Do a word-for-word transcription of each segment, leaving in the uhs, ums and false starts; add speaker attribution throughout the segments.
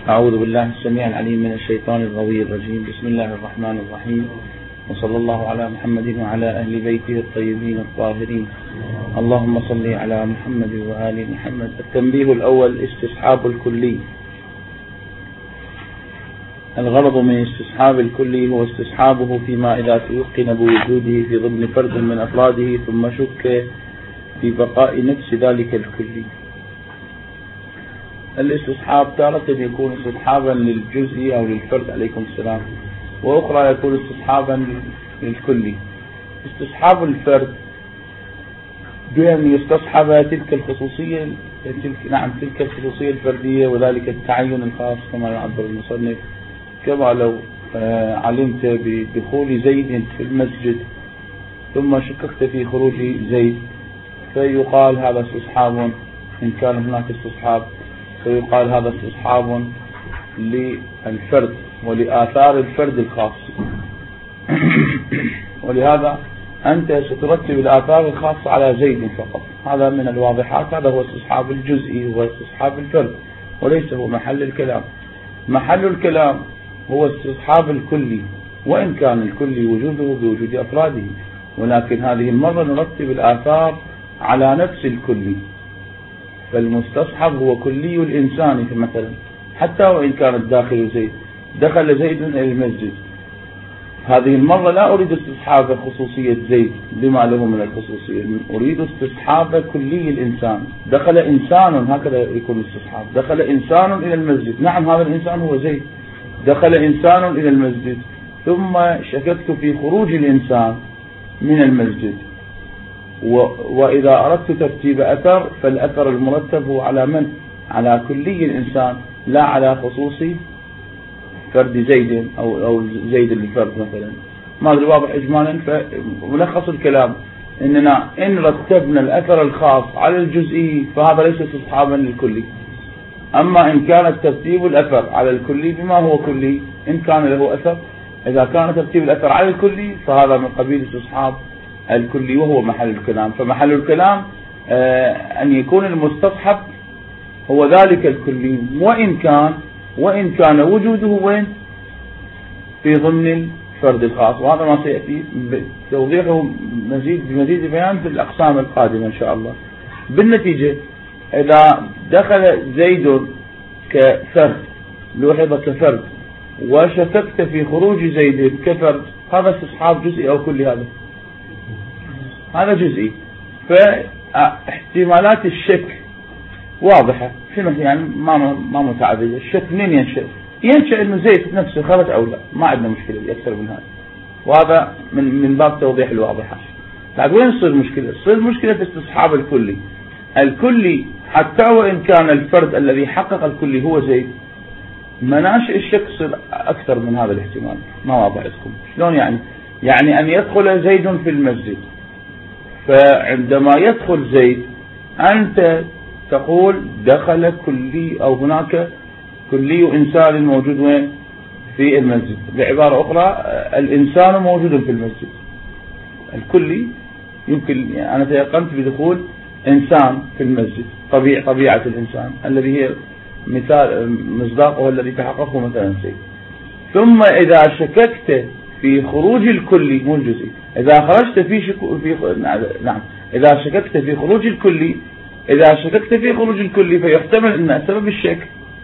Speaker 1: أعوذ بالله السميع العليم من الشيطان الغوي الرجيم. بسم الله الرحمن الرحيم، وصلى الله على محمد وعلى أهل بيته الطيبين الطاهرين. اللهم صل على محمد وآل محمد. التنبيه الأول: استصحاب الكلي. الغرض من استصحاب الكلي هو استصحابه فيما إذا تيقن بوجوده في ضمن فرد من أفراده ثم شك في بقاء نفس ذلك الكلي. الاستصحاب تارة يكون استصحابا للجزء أو للفرد عليكم السلام، وأخرى يكون استصحابا للكلي. استصحاب الفرد بأن يستصحب تلك الخصوصية تلك نعم تلك الخصوصية الفردية وذلك التعين الخاص كما يعبر المصنف، كما لو علمت بدخول زيد في المسجد ثم شككت في خروج زيد فيقال هذا استصحاب، إن كان هناك استصحاب فيقال هذا استصحاب للفرد ولآثار الفرد الخاص. ولهذا أنت سترتب الآثار الخاصة على زيد فقط، هذا من الواضحات. هذا هو استصحاب الجزئي، هو استصحاب الفرد وليس هو محل الكلام. محل الكلام هو استصحاب الكلي، وإن كان الكلي وجوده بوجود أفراده، ولكن هذه المرة نرتب الآثار على نفس الكلي. فالمستصحب هو كلي الإنسان مثلا، حتى وإن كان الداخل زيد، دخل زيد إلى المسجد، هذه المرة لا أريد استصحاب خصوصية زيد بما له من الخصوصية، أريد استصحاب كلي الإنسان. دخل إنسان، هكذا يكون استصحاب، دخل إنسان إلى المسجد، نعم هذا الإنسان هو زيد، دخل إنسان إلى المسجد ثم شككت في خروج الإنسان من المسجد. وإذا أردت ترتيب أثر فالأثر المرتب هو على من؟ على كلي الإنسان، لا على خصوصي فرد زيد أو أو زيد الفرد مثلا. ما أدري واضح إجمالا. فملخص الكلام إننا إن رتبنا الأثر الخاص على الجزئي فهذا ليس استصحابا للكلي. أما إن كان ترتيب الأثر على الكلي بما هو كلي، إن كان له أثر، إذا كان ترتيب الأثر على الكلي فهذا من قبيل استصحاب الكلي وهو محل الكلام. فمحل الكلام آه أن يكون المستصحب هو ذلك الكلي، وإن كان وإن كان وجوده وين؟ في ضمن الفرد الخاص، وهذا ما سيأتي توضيحه مزيد بمزيد بيان في الأقسام القادمة إن شاء الله. بالنتيجة إذا دخل زيد كفرد، لوحظ كفرد، وشككت في خروج زيد كفرد، هذا استصحاب جزئي أو كلي؟ هذا هذا جزئي. فاحتمالات الشك واضحة، شنو يعني؟ ما ما متعددة. الشك منين ينشأ؟ ينشأ إنه زيد نفسه خرج أو لا، ما عندنا مشكلة أكثر من هذا، وهذا من من باب توضيح الواضحات. لكن وين تصير المشكلة؟ تصير المشكلة في استصحاب الكلي. الكلي حتى وإن كان الفرد الذي حقق الكلي هو زيد، مناشئ الشك يصير أكثر من هذا الاحتمال. ما واضح لكم شلون يعني؟ يعني أن يدخل زيد في المسجد، فعندما يدخل زيد أنت تقول دخل كلي أو هناك كلي إنسان موجود وين؟ في المسجد. بعبارة أخرى الإنسان موجود في المسجد. الكلي يمكن أنا تيقنت بدخول إنسان في المسجد، طبيعة طبيعة الإنسان الذي هي مثال مصداقه الذي تحققه مثلا زيد. ثم إذا شككت في خروج الكلي مو الجزئي، إذا خرجت في شك في نعم إذا شككت في خروج الكلي إذا شككت في خروج الكلي فيحتمل أن سبب الشك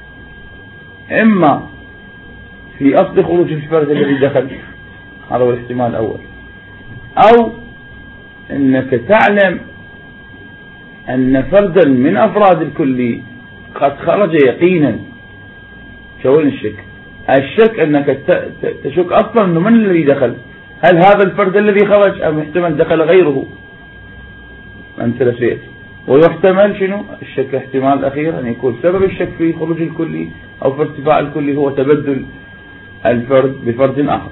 Speaker 1: إما في أصل خروج الفرد الذي دخل، هذا هو الاحتمال الأول، أو أنك تعلم أن فردا من أفراد الكلي قد خرج يقينا. شوين الشك؟ الشك أنك تشك أصلا أنه من الذي دخل، هل هذا الفرد الذي خرج أم احتمال دخل غيره؟ أنت نسيت. ويحتمل شنو الشك؟ احتمال الأخير أن يكون سبب الشك في خروج الكلي أو في ارتفاع الكلي هو تبدل الفرد بفرد آخر.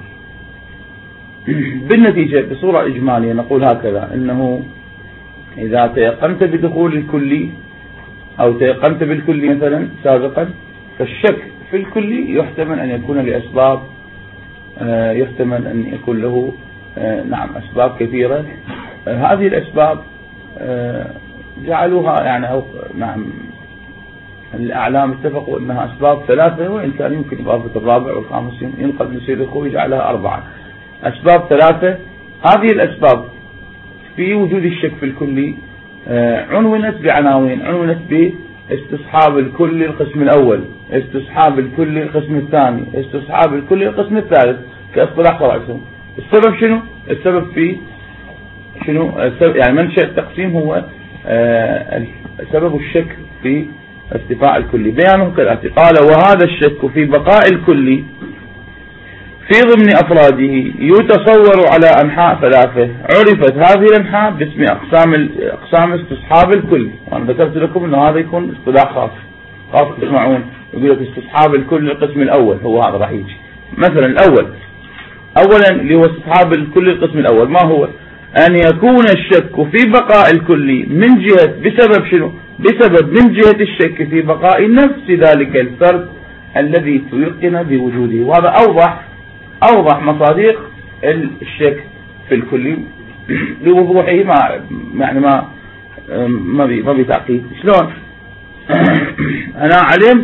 Speaker 1: بالنتيجة بصورة إجمالية نقول هكذا، أنه إذا تيقنت بدخول الكلي أو تيقنت بالكلي مثلا سابقا، فالشك في الكلي يحتمل أن يكون لأسباب يحتمل أن يكون له نعم أسباب كثيرة. هذه الأسباب جعلوها يعني أو نعم الأعلام اتفقوا أنها أسباب ثلاثة، وإن كان يمكن إضافة الرابع والخامس ينقل من سيد الخوي يجعلها أربعة. أسباب ثلاثة، هذه الأسباب في وجود الشك في الكلي عنونت بعناوين، عنونت باستصحاب الكلي القسم الأول، استصحاب الكلي القسم الثاني، استصحاب الكلي القسم الثالث كاصطلاح رأسهم. السبب شنو؟ السبب في شنو؟ السبب يعني منشأ التقسيم هو سبب الشك في ارتفاع الكلي. بيانه كالآتي: قال: وهذا الشك في بقاء الكلي في ضمن أفراده يتصور على أنحاء ثلاثة، عرفت هذه الأنحاء باسم أقسام أقسام استصحاب الكلي. وأنا ذكرت لكم أنه هذا يكون اصطلاح خاص خاص تسمعون، يقول لك استصحاب الكلي القسم الأول، هو هذا راح يجي. مثلا الأول، أولا اللي هو استصحاب الكلي القسم الأول، ما هو؟ أن يكون الشك في بقاء الكلي من جهة بسبب شنو؟ بسبب من جهة الشك في بقاء نفس ذلك الفرد الذي تيقن بوجوده. وهذا أوضح أوضح مصادق الشك في الكلي لوضوحه، ما يعني ما ما بي ما بتعقيد. شلون؟ أنا علمت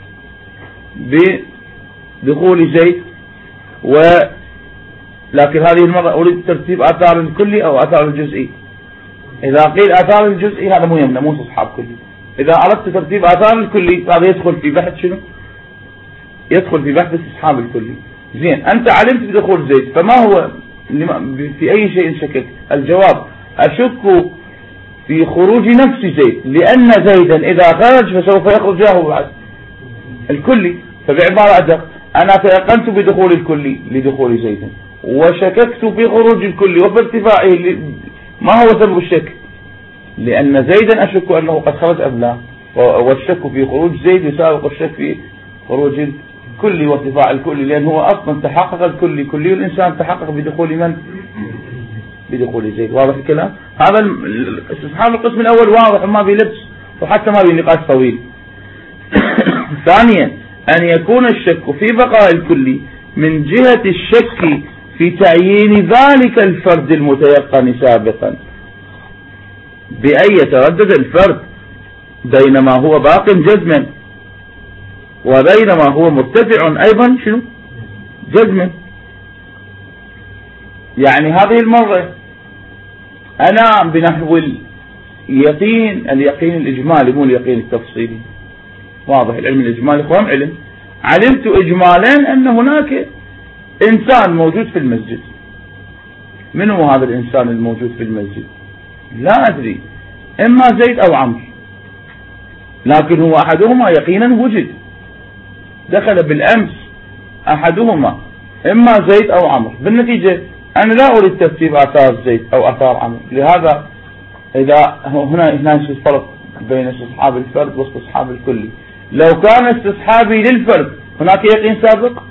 Speaker 1: بدخول زيد، و لكن هذه المرة أريد ترتيب آثار الكلي أو آثار الجزئي. إذا قيل آثار الجزئي هذا مو يمنى، مو استصحاب كلي. إذا أردت ترتيب آثار الكلي هذا يدخل في بحث شنو؟ يدخل في بحث استصحاب الكلي. زين، أنت علمت بدخول زيد، فما هو في أي شيء شكك؟ الجواب: أشك في خروج نفس زيد، لأن زيدا إذا خرج فسوف يخرج له بعد الكلي. فبعبارة أدق، أنا تيقنت بدخول الكلي لدخول زيد، وشككت في خروج الكلي وفي ارتفاعه. ما هو سبب الشك؟ لأن زيدا أشك أنه قد خرج أم لا، والشك في خروج زيد يسابق الشك في خروج الكلي وارتفاع الكلي، لأن هو أصلا تحقق الكلي، كلي الإنسان تحقق بدخول من؟ بدخول زيد. واضح الكلام؟ هذا استصحاب القسم الأول واضح، ما بيلبس وحتى ما بينقاش طويل. ثانيا، أن يكون الشك في بقاء الكلي من جهة الشك في تعيين ذلك الفرد المتيقن سابقا، بأن يتردد الفرد بينما هو باق جزما وبينما هو مرتفع أيضا شنو؟ جزما. يعني هذه المرة أنا بنحو اليقين، اليقين الإجمالي مو اليقين التفصيلي. واضح؟ العلم الإجمالي هو علم. علمت إجمالا أن هناك إنسان موجود في المسجد. من هو هذا الإنسان الموجود في المسجد؟ لا أدري، إما زيد أو عمرو، لكن هو أحدهما يقينا وجد، دخل بالأمس أحدهما، إما زيد أو عمرو. بالنتيجة أنا لا أريد ترتيب آثار زيد أو آثار عمرو. لهذا إذا هنا هنا الفرق بين استصحاب الفرد واستصحاب الكلي. لو كان استصحابي للفرد هناك يقين سابق؟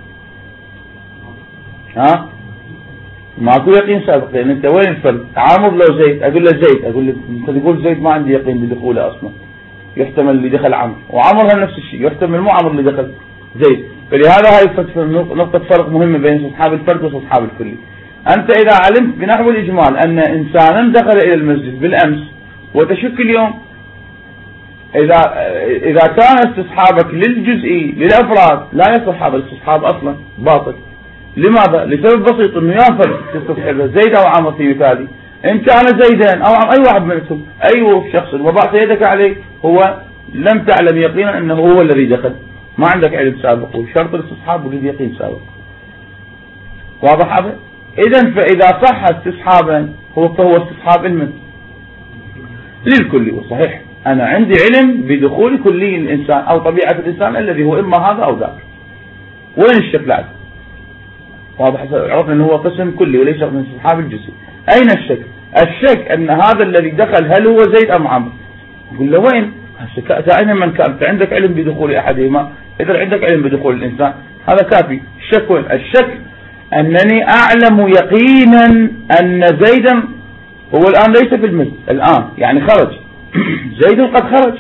Speaker 1: ها؟ ماكو يقين سابق، لأن أنت وين الفرد؟ عمرو لو زيد أقول له زيد، أقول له أنت تقول زيد ما عندي يقين بدخوله أصلا، يحتمل اللي دخل عمرو، وعمرو هم نفس الشيء، يحتمل مو عمرو اللي دخل زيد. فلهذا هاي نقطة فرق مهمة بين استصحاب الفرد واستصحاب الكلي. أنت إذا علمت بنحو الإجمال أن إنسانا دخل إلى المسجد بالأمس وتشك اليوم، إذا إذا كان استصحابك للجزئي للأفراد لا يصح هذا الاستصحاب أصلا، باطل. لماذا؟ لسبب بسيط، إنه يافر تستصحب زيد أو عمرو في مثالي، إن كان زيدا أو عمرو أي واحد منهم، أي شخص وضعت يدك عليه هو لم تعلم يقينا أنه هو الذي دخل، ما عندك علم سابق، وشرط الاستصحاب وجود يقين سابق. واضح هذا؟ إذن فإذا صح استصحابا هو فهو استصحاب علم للكلي. وصحيح أنا عندي علم بدخول كلي الإنسان أو طبيعة الإنسان الذي هو إما هذا أو ذاك. وين الشك العد؟ واضح؟ عرفنا أنه هو قسم كلي وليس من استصحاب الجزئي. أين الشك؟ الشك أن هذا الذي دخل هل هو زيد أم عمرو؟ يقول له وين؟ أين من كان؟ أنت عندك علم بدخول أحدهما، إذا عندك علم بدخول الإنسان هذا كافي. الشك وين؟ الشك أنني أعلم يقينا أن زيدا هو الآن ليس في المسجد الآن، يعني خرج زيد قد خرج.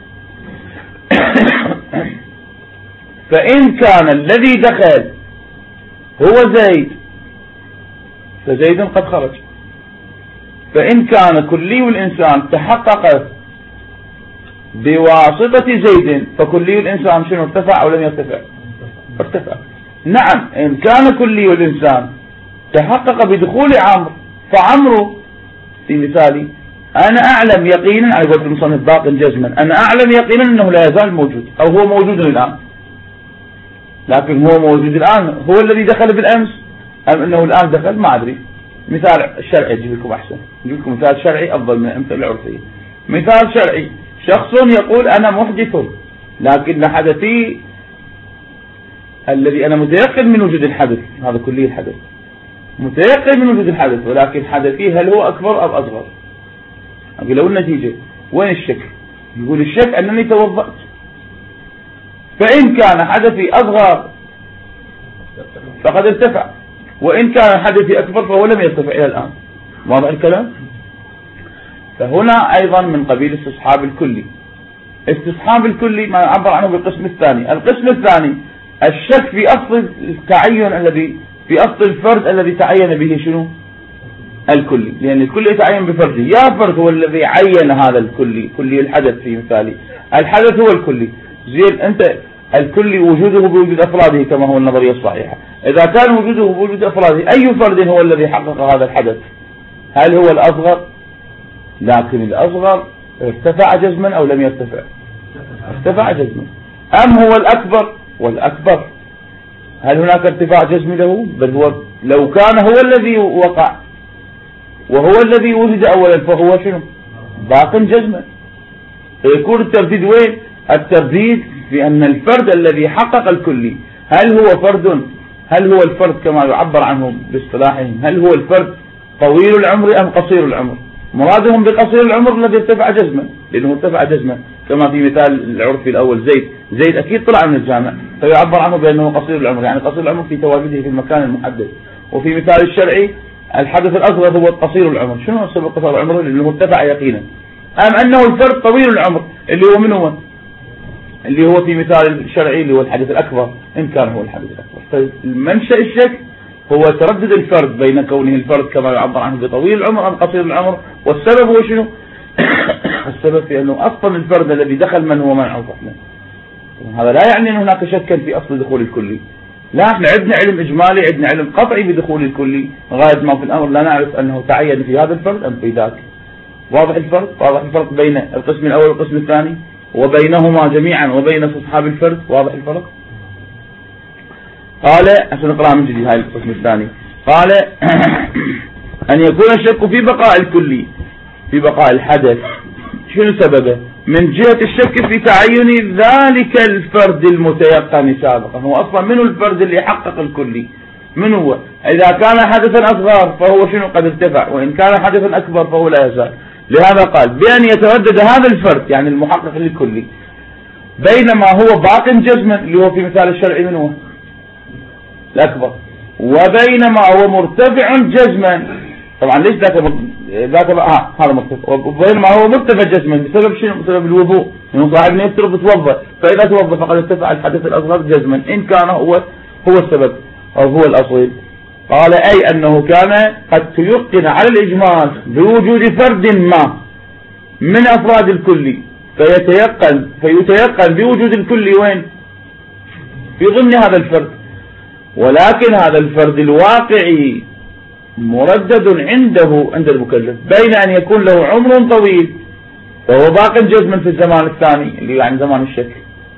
Speaker 1: فإن كان الذي دخل هو زيد فزيد قد خرج. فإن كان كلي الإنسان تحقق بواسطة زيد فكلي الإنسان شنو ارتفع أو لم يرتفع؟ ارتفع. نعم إن كان كلي الإنسان تحقق بدخول عمرو، فعمرو في مثالي أنا أعلم يقينا على قولة المصنف باق جزما، أنا أعلم يقينا أنه لا يزال موجود أو هو موجود الآن، لكن هو موجود الآن هو الذي دخل بالأمس أم أنه الآن دخل ما أدري. مثال شرعي أجيب لكم أحسن، أجيب لكم مثال شرعي أفضل من الأمثلة العرفية. مثال شرعي شخص يقول أنا محدث لكن حدثي الذي أنا متيقن من وجود الحدث، هذا كلي الحدث متيقن من وجود الحدث، ولكن حدثي هل هو أكبر أو أصغر؟ أقول له النتيجة وين الشك؟ يقول الشك أنني توضأت، فإن كان حدثي أصغر فقد ارتفع، وإن كان حدثي أكبر فهو لم يرتفع إلى الآن. واضح الكلام؟ فهنا أيضا من قبيل استصحاب الكلي. استصحاب الكلي ما عبر عنه بالقسم الثاني. القسم الثاني الشك في أصل التعين الذي في أصل الفرد الذي تعين به شنو؟ الكلي، لأن الكلي يتعين بفرده. يا فرد هو الذي عين هذا الكلي، كلي الحدث في مثالي، الحدث هو الكلي. زين أنت الكلي وجوده بوجود أفراده كما هو النظرية الصحيحة. إذا كان وجوده بوجود أفراده أي فرد هو الذي حقق هذا الحدث؟ هل هو الأصغر؟ لكن الأصغر ارتفع جزما أو لم يرتفع؟ ارتفع جزما. أم هو الأكبر؟ والأكبر هل هناك ارتفاع جزمي له؟ بل هو لو كان هو الذي وقع وهو الذي وجد أولا فهو شنو؟ باق جزما. فيكون الترديد وين؟ الترديد بأن الفرد الذي حقق الكلي هل هو فرد، هل هو الفرد كما يعبر عنه باصطلاحهم، هل هو الفرد طويل العمر أم قصير العمر؟ مرادهم بقصير العمر الذي ارتفع جزما، لأنه ارتفع جزما كما في مثال العرفي الأول زيد، زيد أكيد طلع من الجامع فيعبر عنه بأنه قصير العمر، يعني قصير العمر في تواجده في المكان المحدد. وفي مثال الشرعي الحدث الأصغر هو قصير العمر. شنو سبب قصير العمر؟ لأنه ارتفع يقينا. أم أنه الفرد طويل العمر اللي هو من هو؟ اللي هو في مثال الشرعي اللي هو الحدث الأكبر، إن كان هو الحدث الأكبر. فالمنشأ الشك هو تردد الفرد بين كونه الفرد كما يعبر عنه بطويل العمر أم قصير العمر. والسبب هو شنو؟ السبب في أنه أصلا الفرد الذي دخل من هو منعه فحنا. هذا لا يعني أن هناك شكا في أصل دخول الكلي، لا، احنا عندنا علم إجمالي، عندنا علم قطعي بدخول الكلي غاية ما في الأمر لا نعرف أنه تعين في هذا الفرد أم في ذاك. واضح الفرق؟ واضح الفرق بين القسم الأول والقسم الثاني وبينهما جميعا وبين استصحاب الفرد. واضح الفرق؟ قال عشان نقرأ من جديد هاي القسم الثاني. قال أن يكون الشك في بقاء الكلي في بقاء الحدث. شنو سببه؟ من جهة الشك في تعين ذلك الفرد المتيقن سابقا. هو أصلا منه الفرد اللي حقق الكلي؟ من هو؟ إذا كان حدثا أصغر فهو شنو قد ارتفع، وإن كان حدثا أكبر فهو لا يزال. لهذا قال بأن يتردد هذا الفرد يعني المحقق للكلي بينما هو باق جزما اللي هو في مثال الشرعي من هو؟ الأكبر، وبينما هو مرتفع جزما. طبعا ليش ذاك ذاك آه هذا مرتفع، وبينما هو مرتفع جزما بسبب شنو؟ بسبب الوضوء، انه صاحبنا يفترض يتوضا، فإذا توضا فقد ارتفع الحدث الأصغر جزما إن كان هو هو السبب أو هو الأصيل. قال أي أنه كان قد تيقن على الإجمال بوجود فرد ما من أفراد الكلي فيتيقن فيتيقن بوجود الكلي وين؟ في ضمن هذا الفرد، ولكن هذا الفرد الواقعي مردد عنده عند المكلف بين أن يكون له عمر طويل فهو باق جزما في الزمان الثاني اللي يعني زمان الشك،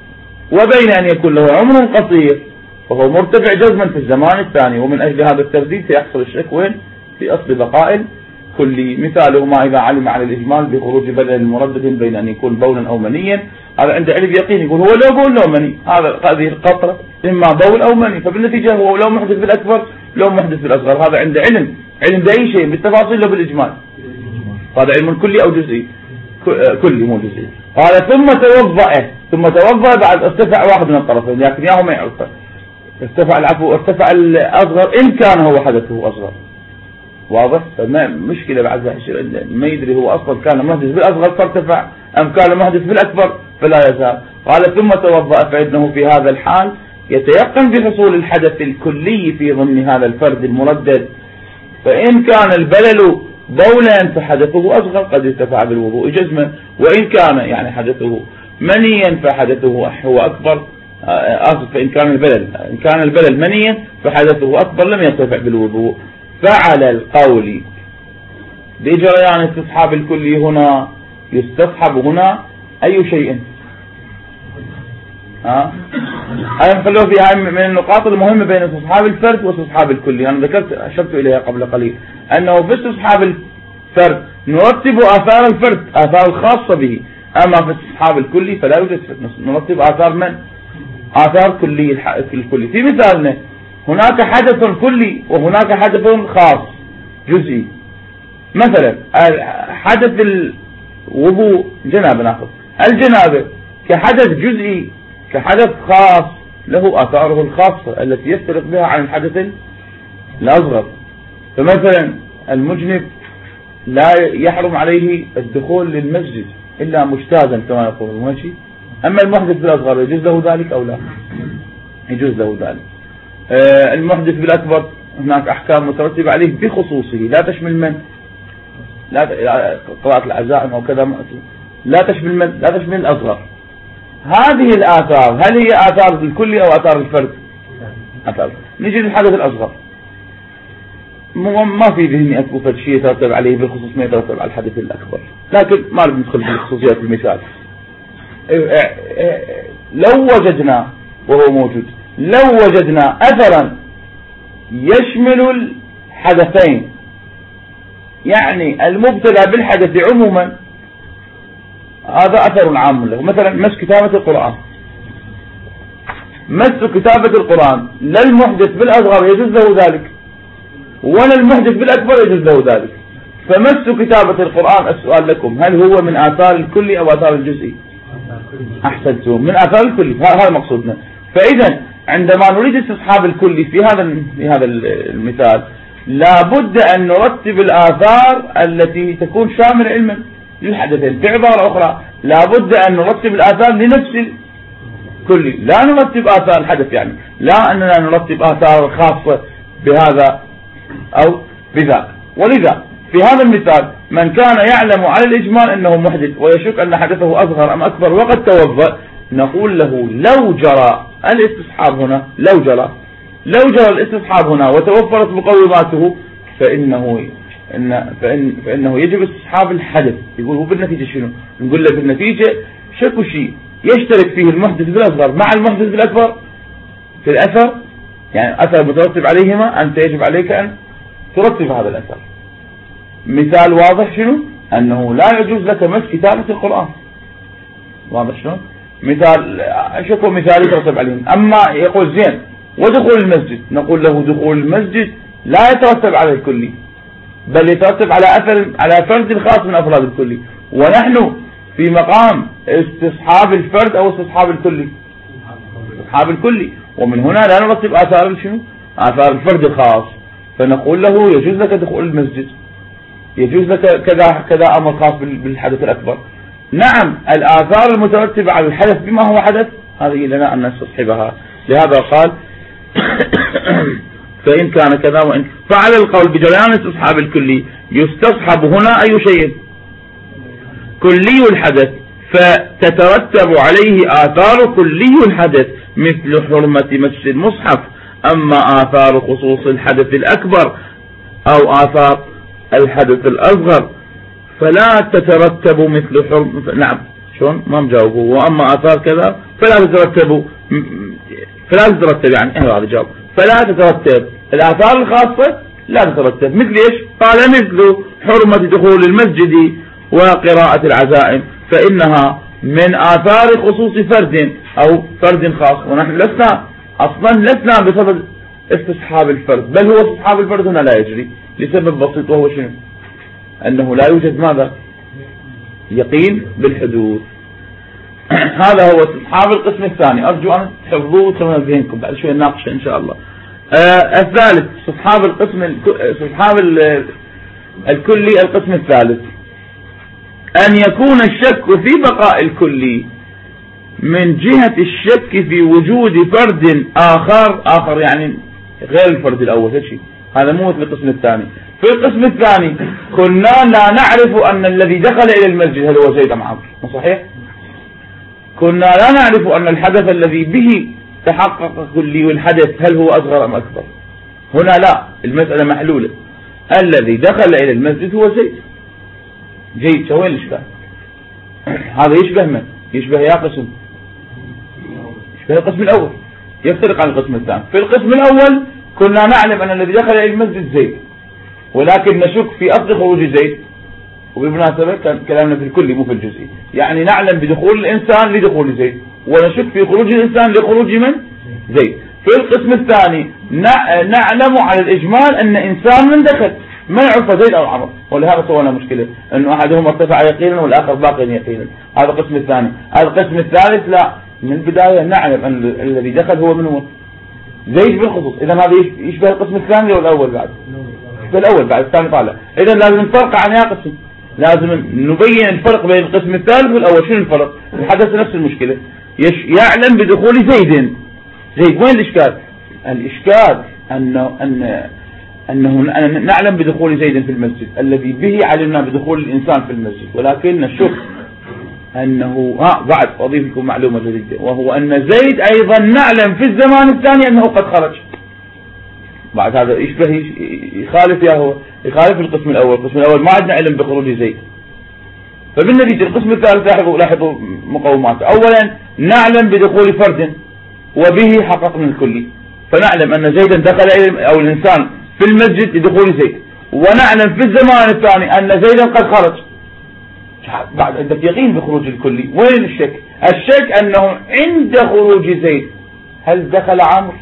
Speaker 1: وبين أن يكون له عمر قصير فهو مرتفع جزما في الزمان الثاني. ومن أجل هذا الترديد سيحصل الشك وين؟ في أصل بقاء كلي. مثاله ما إذا علم على الإجمال بخروج بدل مردد بين أن يكون بولا أو منيا، هذا عنده علم يقين يقول هو لو بول لو مني، هذا هذه القطرة إما بول أو مني، فبالنتيجة هو لو محدث بالأكبر لو محدث بالأصغر. هذا عنده علم علم بأي شيء بالتفاصيل لو بالإجمال، هذا علم كلي أو جزئي، كلي مو جزئي. قال ثم توضأ ثم توضأ بعد ارتفع واحد من الطرفين لكن ياهو ما يعرفه، ارتفع العفو ارتفع الأصغر إن كان هو حدثه أصغر. واضح؟ فما مشكلة بعد ما يدري هو أصلا كان محدث بالأصغر فارتفع أم كان محدث بالأكبر فلا يزال. قال ثم توضأ فإنه في هذا الحال يتيقن بحصول الحدث الكلي في ضمن هذا الفرد المردد، فإن كان البلل بولا فحدثه أصغر قد ارتفع بالوضوء جزما، وإن كان يعني حدثه منيا فحدثه هو أكبر، آسف، فإن كان البلل إن كان البلل منيا فحدثه أكبر لم يرتفع بالوضوء. فعلى القول بجريان استصحاب الكل هنا يستصحب هنا أي شيء؟ ها أنا خلوه في من النقاط المهمة بين استصحاب الفرد واستصحاب الكل. أنا ذكرت أشرت إليها قبل قليل أنه في استصحاب الفرد نرتب آثار الفرد، آثار الخاصة به، أما في استصحاب الكلي فلا يوجد نرتب آثار من؟ آثار كلي الكلي. في مثالنا هناك حدث كلي وهناك حدث خاص جزئي. مثلا حدث الوضوء جنابة، ناخذ الجنابة كحدث جزئي كحدث خاص له آثاره الخاصة التي يفترق بها عن الحدث الأصغر. فمثلا المجنب لا يحرم عليه الدخول للمسجد إلا مجتازا كما يقول ماشي. أما المحدث بالأصغر يجوز له ذلك أو لا؟ يجوز له ذلك. آه المحدث بالأكبر هناك أحكام مترتبة عليه بخصوصه لا تشمل من؟ لا قراءة العزائم أو كذا لا تشمل من؟ لا تشمل الأصغر. هذه الآثار هل هي آثار الكل أو آثار الفرد؟ آثار. نجي للحدث الأصغر، ما في ذهني أكبر شيء يترتب عليه بالخصوص ما يترتب على الحدث الأكبر، لكن ما ندخل في الخصوصيات المثال. لو وجدنا وهو موجود لو وجدنا أثرا يشمل الحدثين، يعني المبتلى بالحدث عموما هذا أثر عام له. مثلا مس كتابة القرآن، مس كتابة القرآن لا المحدث بالأصغر يجوز له ذلك ولا المحدث بالأكبر يجوز له ذلك. فمس كتابة القرآن السؤال لكم هل هو من آثار الكلي أو آثار الجزئي؟ أحسنتم، من آثار الكلي، هذا مقصودنا. فإذا عندما نريد استصحاب الكلي في هذا في هذا المثال لابد أن نرتب الآثار التي تكون شاملة علما للحدثين. بعبارة أخرى لابد أن نرتب الآثار لنفس الكلي، لا نرتب آثار الحدث، يعني لا أننا نرتب آثار خاصة بهذا أو بذاك. ولذا في هذا المثال من كان يعلم على الإجمال أنه محدث ويشك أن حدثه أصغر أم أكبر وقد توضأ نقول له لو جرى الاستصحاب هنا لو جرى لو جرى الاستصحاب هنا وتوفرت مقوماته فإنه إن فإن فإنه يجب استصحاب الحدث. يقول هو بالنتيجة شنو؟ نقول له بالنتيجة شكو شيء يشترك فيه المحدث بالأصغر مع المحدث بالأكبر في الأثر، يعني أثر مترتب عليهما، أنت يجب عليك أن ترتب هذا الأثر. مثال واضح شنو؟ أنه لا يجوز لك مس كتابة القرآن، واضح شنو؟ مثال شكو مثال يترتب عليهم. أما يقول زين ودخول المسجد، نقول له دخول المسجد لا يترتب على الكلي بل يترتب على أثر على فرد خاص من أفراد الكلي، ونحن في مقام استصحاب الفرد أو استصحاب الكلي، استصحاب الكلي، ومن هنا لا نرتب آثار شنو؟ آثار الفرد الخاص. فنقول له يجوز لك دخول المسجد، يجوز لك كذا كذا أمر خاص بالحدث الأكبر. نعم الآثار المترتبة على الحدث بما هو حدث هذه لنا أن نستصحبها. لهذا قال فإن كان كذا وإن فعلى القول بجريان استصحاب الكلي يستصحب هنا أي شيء؟ كلي الحدث، فتترتب عليه آثار كلي الحدث مثل حرمة مس المصحف. أما آثار خصوص الحدث الأكبر أو آثار الحدث الأصغر فلا تترتب مثل حرمة. نعم شلون ما مجاوبه. وأما آثار كذا فلا تترتب فلا تترتب يعني هذا جواب فلا تترتب الآثار الخاصة لا تترتب. مثل إيش؟ قال مثل حرمة دخول المسجد وقراءة العزائم فإنها من آثار خصوص فرد أو فرد خاص، ونحن لسنا أصلا لسنا بصدد استصحاب الفرد، بل هو استصحاب الفرد هنا لا يجري لسبب بسيط وهو شنو؟ أنه لا يوجد ماذا؟ يقين بالحدوث. هذا هو استصحاب القسم الثاني، أرجو أن تحفظوه وتسوون ذهنكم بعد شوي نناقشه إن شاء الله. آه الثالث استصحاب القسم استصحاب الكلي. القسم الثالث أن يكون الشك في بقاء الكلي من جهة الشك في وجود فرد آخر آخر يعني غير الفرد الأول. هذا مو مثل القسم الثاني. في القسم الثاني كنا لا نعرف أن الذي دخل إلى المسجد هل هو زيد أم عمرو، صحيح؟ كنا لا نعرف أن الحدث الذي به تحقق كلي الحدث هل هو أصغر أم أكبر. هنا لا، المسألة محلولة، الذي دخل إلى المسجد هو زيد. جيد، شو وين الإشكال؟ هذا يشبه من؟ يشبه يا قسم، يشبه القسم الأول، يفترق عن القسم الثاني. في القسم الأول كنا نعلم أن الذي دخل إلى المسجد زيد، ولكن نشك في أصل خروج زيد، وبالمناسبة كان كلامنا في الكلي مو في الجزئي، يعني نعلم بدخول الإنسان لدخول زيد، ونشك في خروج الإنسان لخروج من؟ زيد. في القسم الثاني نعلم على الإجمال أن إنسان من دخل، ما يعرف زيد أو عمرو، ولهذا سوينا مشكلة أنه أحدهم ارتفع يقينا والآخر باقي يقينا. هذا القسم الثاني. هذا القسم الثالث لا، من البداية نعلم أن الذي دخل هو من هو؟ زيد بالخصوص. إذا هذا يشبه القسم الثاني والأول بعد؟ يشبه الأول بعد الثاني طالع. إذا لازم نفرق عن يا قسم، لازم نبين الفرق بين القسم الثالث والأول. شنو الفرق؟ حدث نفس المشكلة، يعلم بدخول زيد. زيد وين الإشكال؟ الإشكال أنه أن أنه نعلم بدخول زيد في المسجد الذي به علمنا بدخول الإنسان في المسجد، ولكن نشك أنه ها بعد أضيف لكم معلومة جديدة، وهو أن زيد أيضا نعلم في الزمان الثاني أنه قد خرج. بعد هذا يشبه يخالف يا هو يخالف القسم الأول. القسم الأول ما عندنا علم بخروج زيد، فبالنتيجة القسم الثالث لاحظوا لاحظوا مقوماته. أولا نعلم بدخول فرد وبه حققنا الكلي، فنعلم أن زيدا دخل أو الإنسان في المسجد لدخول زيد، ونعلم في الزمان الثاني أن زيدا قد خرج. بعد عندك يقين بخروج الكلي، وين الشك؟ الشك أنه عند خروج زيد هل دخل عمرو؟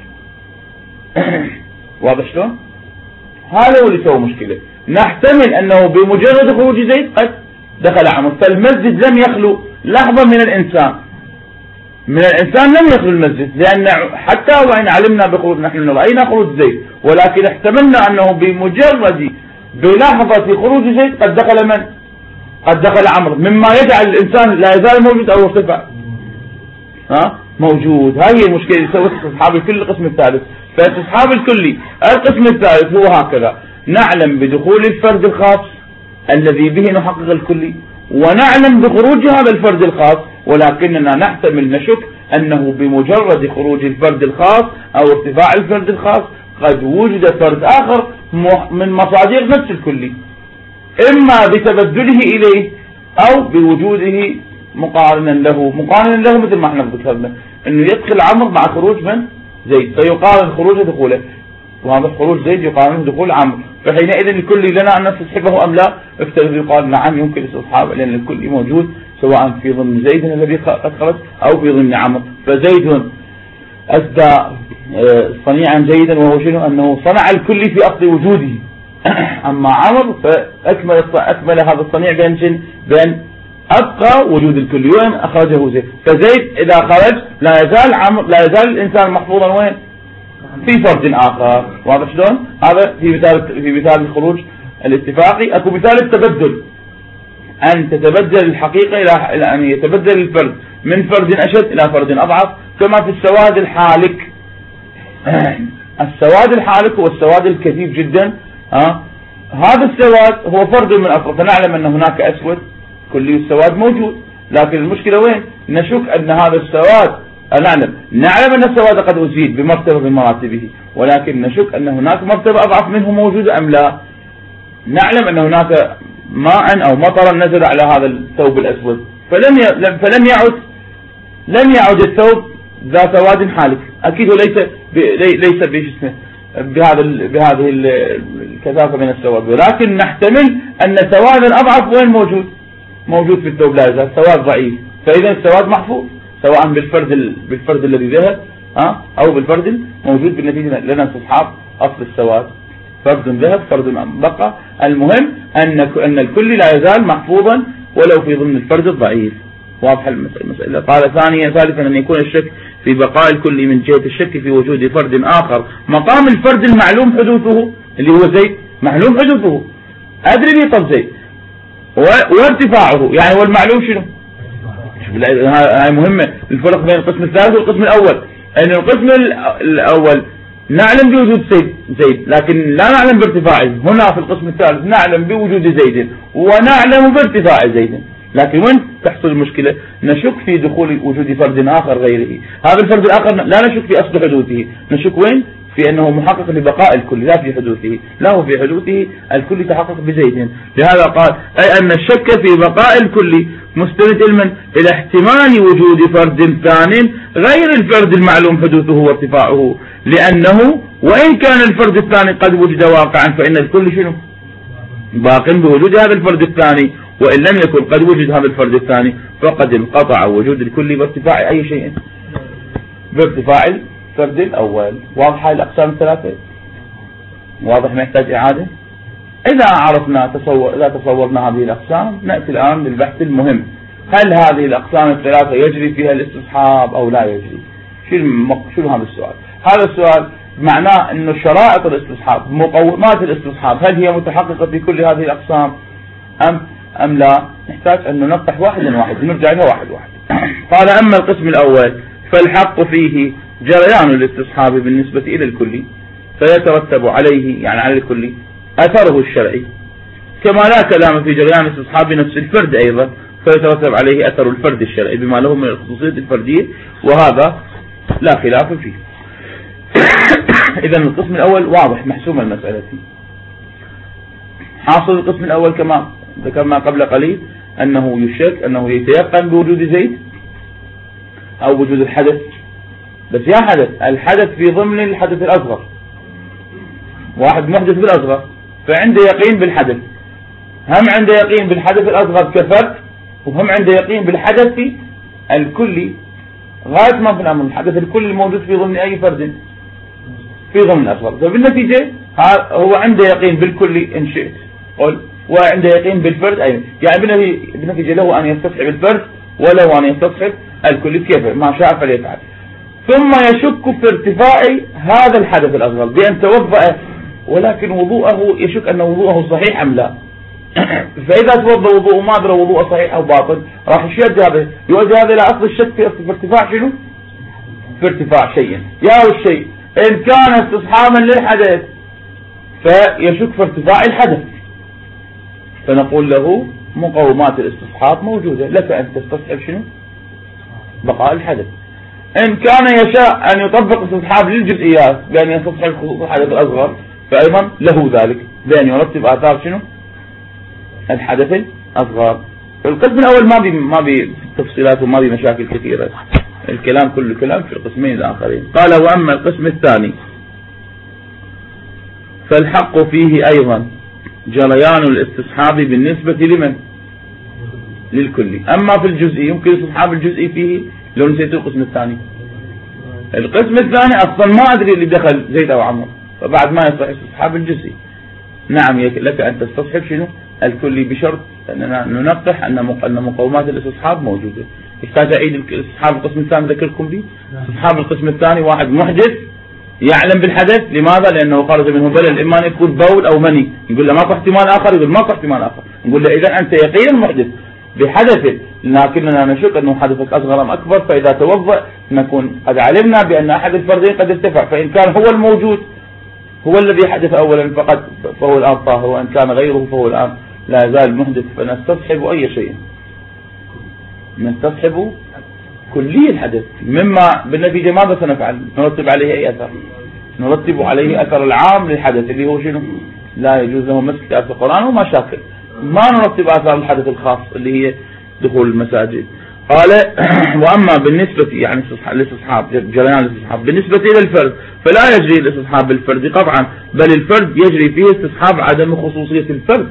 Speaker 1: واضح شلون؟ هذا هو اللي سوى مشكلة. نحتمل أنه بمجرد خروج زيد قد دخل عمرو، فالمسجد لم يخلو لحظة من الإنسان من الإنسان لم يخلو المسجد، لأن حتى وإن علمنا بخروج نحن رأينا خروج زيد، ولكن احتملنا أنه بمجرد بلحظة خروج زيد قد دخل من؟ قد دخل عمرو، مما يجعل الإنسان لا يزال موجود أو ارتفع ها موجود. هاي هي المشكلة اللي سوت استصحاب الكل القسم الثالث. فاستصحاب الكلي القسم الثالث هو هكذا: نعلم بدخول الفرد الخاص الذي به نحقق الكلي، ونعلم بخروج هذا الفرد الخاص، ولكننا نحتمل نشك أنه بمجرد خروج الفرد الخاص أو ارتفاع الفرد الخاص قد وجد فرد آخر من مصادر نفس الكلي، إما بتبدله إليه أو بوجوده مقارنا له. مقارنا له مثل ما احنا ذكرنا أنه يدخل عمرو مع خروج من؟ زيد، فيقارن خروج دخوله، وهذا خروج زيد يقارن دخول عمرو، فحينئذ الكلي لنا أن نستصحبه أم لا؟ افترض يقال نعم يمكن استصحابه، لأن الكلي موجود سواء في ضمن زيد الذي قد خرج أو في ضمن عمرو. فزيد أسدى صنيعا جيدا، وهو شنو؟ أنه صنع الكلي في أصل وجوده. أما عمرو فأكمل أكمل هذا الصنيع بين بين أبقى وجود الكلي، وين أخرجه زيد. فزيد إذا خرج لا يزال عمرو لا يزال الإنسان محفوظا وين؟ في فرد آخر. واضح شلون؟ هذا في مثال في مثال الخروج الاتفاقي. أكو مثال التبدل، أن تتبدل الحقيقة إلى أن يتبدل الفرد من فرد أشد إلى فرد أضعف، كما في السواد الحالك. السواد الحالك هو السواد الكثيف جدا. ها هذا السواد هو فرد من أفراد، فنعلم أن هناك أسود كلي السواد موجود، لكن المشكلة وين؟ نشك أن هذا السواد نعلم نعلم أن السواد قد أزيد بمرتبة من مراتبه، ولكن نشك أن هناك مرتبة أضعف منه موجودة أم لا. نعلم أن هناك ماء أو مطرا نزل على هذا الثوب الأسود، فلم فلم يعد لم يعد الثوب ذا سواد حالك. أكيد ليس ليس باسمه بهذا بهذه الكثافة من السواد، ولكن نحتمل أن سواد الأضعف وين موجود؟ موجود في الثوب لا يزال سواد ضعيف، فإذا السواد محفوظ سواء بالفرد بالفرد الذي ذهب ها أو بالفرد موجود. بالنتيجة لنا استصحاب أصل السواد، فرد ذهب فرد بقى. المهم أن أن الكل لا يزال محفوظا ولو في ضمن الفرد الضعيف. واضح المسألة. قال ثانيا ثالثا أن يكون الشك في بقاء الكل من جهة الشك في وجود فرد آخر مقام الفرد المعلوم حدوثه اللي هو زيد، معلوم حدوثه أدري به طب زيد، وارتفاعه يعني والمعلوم شنو؟ هاي مهمة الفرق بين القسم الثالث والقسم الأول. أن القسم الأول نعلم بوجود زيد زيد لكن لا نعلم بارتفاعه. هنا في القسم الثالث نعلم بوجود زيد ونعلم بارتفاع زيد، لكن وين تحصل المشكلة؟ نشك في دخول وجود فرد آخر غيره. هذا الفرد الآخر لا نشك في أصل حدوثه، نشك وين؟ في أنه محقق لبقاء الكل لا في حدوثه، لا هو في حدوثه الكل تحقق بزيد. لهذا قال أي أن الشك في بقاء الكل مستند علما إلى احتمال وجود فرد ثاني غير الفرد المعلوم حدوثه وارتفاعه، لأنه وإن كان الفرد الثاني قد وجد واقعا فإن الكل شنو؟ باق بوجود هذا الفرد الثاني، وإن لم يكن قد وجد هذا الفرد الثاني فقد انقطع وجود الكل بارتفاع أي شيء، بارتفاع الفرد الأول. واضحة الأقسام الثلاثة؟ واضح محتاج إعادة؟ إذا عرفنا تصور إذا تصورنا هذه الأقسام نأتي الآن للبحث المهم. هل هذه الأقسام الثلاثة يجري فيها الاستصحاب أو لا يجري؟ شو هذا السؤال؟ هذا السؤال معناه أنه شرائط الاستصحاب، مقومات الاستصحاب، هل هي متحققة في كل هذه الأقسام أم أم لا؟ نحتاج أن ننطح واحدا واحدا، نرجع لها واحد واحد. قال أما القسم الأول فالحق فيه جريان الاستصحاب بالنسبة إلى الكل، فيترتب عليه يعني على الكل أثره الشرعي، كما لا كلام في جريان استصحاب نفس الفرد أيضا، فيترتب عليه أثر الفرد الشرعي بما له من الخصوصية الفردية، وهذا لا خلاف فيه. إذن القسم الأول واضح محسوم المسألة فيه. حاصل القسم الأول كما ذكرنا قبل قليل أنه يشك أنه يتيقن بوجود زيد أو وجود الحدث، بس يا حدث الحدث في ضمن الحدث الأصغر، واحد محدث بالأصغر فعنده يقين بالحدث، هم عنده يقين بالحدث الأصغر كفرد، وهم عنده يقين بالحدث الكلي غاية ما في الأمر، الحدث الكلي الموجود في ضمن أي فرد في ضمن الأصغر. فبالنتيجة هو عنده يقين بالكلي إن شئت قل، وعنده يقين بالفرد أيضا، يعني بالنتيجة له أن يستصحب الفرد وله أن يستصحب الكلي كيف ما شاء فليفعل. ثم يشك في ارتفاع هذا الحدث الأصغر بأن توضأ، ولكن وضوءه يشك أن وضوءه صحيح أم لا. فإذا توضأ وضوءه ما أدرى وضوءه صحيح أو باطل راح يشد هذا يؤدي هذا إلى أصل الشك في ارتفاع شنو؟ في ارتفاع شيء. يا الشيء إن كان استصحابا للحدث فيشك في ارتفاع الحدث، فنقول له مقومات الاستصحاب موجودة، لك أن تستصحب شنو؟ بقاء الحدث. إن كان يشاء أن يطبق استصحاب للجزئيات بأن يستصحب خصوص الحدث الأصغر فأيضا له ذلك بأن يرتب آثار شنو؟ الحدث الأصغر. القسم الأول ما بي ما بي تفصيلات وما بي مشاكل كثيرة، الكلام كله كلام في القسمين الآخرين. قال وأما القسم الثاني فالحق فيه أيضا جريان الاستصحاب بالنسبة لمن؟ للكلي. أما في الجزئي يمكن استصحاب الجزئي فيه لو نسيت القسم الثاني. القسم الثاني أصلا ما أدري اللي دخل زيد أو عمر، فبعد ما يصح استصحاب الجزئي نعم لك أن تستصحب شنو؟ الكلي، بشرط أننا ننقح أن مقومات الاستصحاب موجودة. يحتاج أعيد استصحاب القسم الثاني ذكركم به. استصحاب القسم الثاني واحد محدث يعلم بالحدث، لماذا؟ لأنه خرج منه بلل، إما أن يكون بول أو مني، نقول له ماكو احتمال آخر، يقول ماكو احتمال آخر، نقول له إذا أنت يقين محدث بحدث، لكننا نشك أنه حدثك أصغر أم أكبر، فإذا توضأ نكون قد علمنا بأن أحد الفردين قد ارتفع، فإن كان هو الموجود هو الذي حدث أولا فقط فهو الآن طاهر، وإن كان غيره فهو الآن لا يزال محدث، فنستصحب أي شيء، نستصحب كلي الحدث، مما بالنتيجة ماذا سنفعل؟ نرتب عليه أي أثر؟ نرتب عليه أثر العام للحدث اللي هو شنو؟ لا يجوز له مس كتاب القرآن ومشاكل، ما نرتب أثر الحدث الخاص اللي هي دخول المساجد. قال وأما بالنسبة يعني الاستصحاب جريان الاستصحاب بالنسبة إلى الفرد فلا يجري الاستصحاب بالفرد قطعا، بل الفرد يجري فيه استصحاب عدم خصوصية الفرد.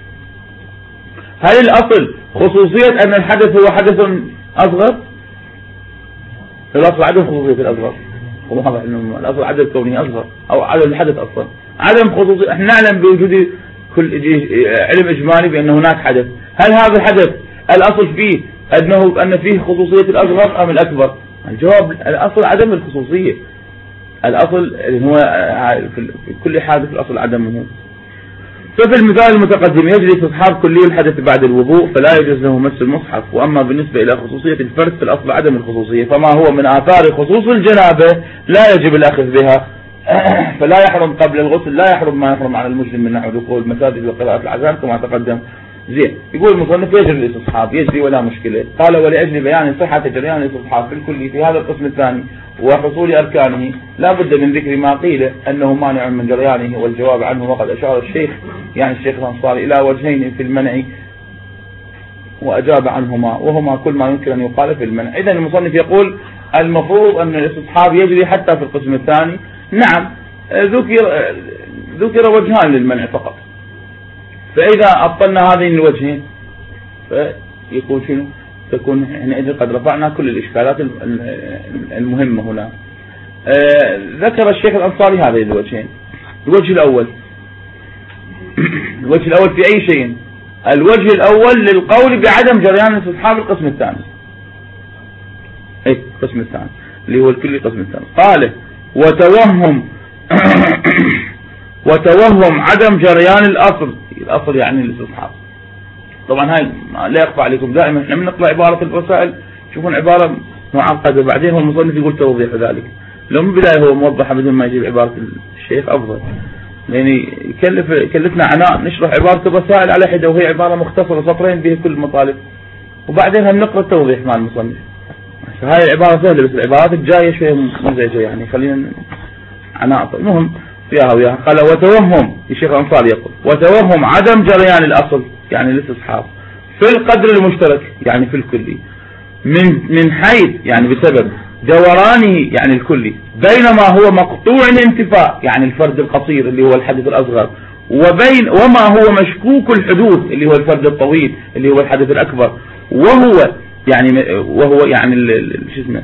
Speaker 1: هل الأصل خصوصية أن الحدث هو حدث أصغر؟ الأصل عدم خصوصية الأصغر، الأصل عدد كونه أصغر أو عدد الحدث أصلا عدم خصوصية. احنا نعلم بوجود كل علم إجمالي بأن هناك حدث، هل هذا الحدث الأصل فيه أنه أن فيه خصوصية الأصغر أم الأكبر؟ الجواب الأصل عدم الخصوصية، الأصل هو في كل حادث الأصل عدمه. ففي المثال المتقدم يجري استصحاب كلي الحدث بعد الوضوء فلا يجوز له مس المصحف، وأما بالنسبة إلى خصوصية الفرد في الأصل عدم الخصوصية، فما هو من آثار خصوص الجنابة لا يجب الأخذ بها فلا يحرم قبل الغسل، لا يحرم ما يحرم على المسلم من نحو دخول المساجد وقراءة العزائم كما تقدم. زين، يقول المصنف يجري الاستصحاب، يجري ولا مشكلة. قال ولأجل بيان صحة جريان الاستصحاب في الكل في هذا القسم الثاني وحصول أركانه لا بد من ذكر ما قيل أنه مانع من جريانه والجواب عنه. وقد أشار الشيخ يعني الشيخ الأنصاري إلى وجهين في المنع وأجاب عنهما، وهما كل ما يمكن أن يقال في المنع. إذن المصنف يقول المفروض أن الاستصحاب يجري حتى في القسم الثاني. نعم، ذكر ذكر وجهان للمنع فقط، فإذا أبطلنا هذين الوجهين فيكون شنو؟ تكون حينئذ قد رفعنا كل الإشكالات المهمة هنا. آه ذكر الشيخ الأنصاري هذين الوجهين. الوجه الأول الوجه الأول في أي شيء؟ الوجه الأول للقول بعدم جريان الاستصحاب القسم الثاني. اي القسم الثاني اللي هو الكل القسم الثاني. قال وتوهم وتوهم عدم جريان الأصل. الأصل يعني الاستصحاب. طبعا هاي لا يخفى عليكم، دائما احنا بنقرأ عبارة الرسائل تشوفون عبارة معقدة، بعدين هو المصنف يقول توضيح ذلك. لو من البداية هو موضحها بدون ما يجيب عبارة الشيخ أفضل، يعني يكلف يكلفنا عناء نشرح عبارة الرسائل على حدة وهي عبارة مختصرة سطرين به كل المطالب، وبعدين هم نقرأ التوضيح مع المصنف. فهاي العبارة سهلة، بس العبارات الجاية شوية مزعجة يعني خلينا عناء. المهم فيها وياها. قال وتوهم الشيخ الأنصاري يقول وتوهم عدم جريان الأصل يعني الاستصحاب في القدر المشترك يعني في الكلي من من حيث يعني بسبب دورانه يعني الكلي، بينما هو مقطوع الانتفاء يعني الفرد القصير اللي هو الحدث الأصغر، وبين وما هو مشكوك الحدوث اللي هو الفرد الطويل اللي هو الحدث الأكبر، وهو يعني وهو يعني شو اسمه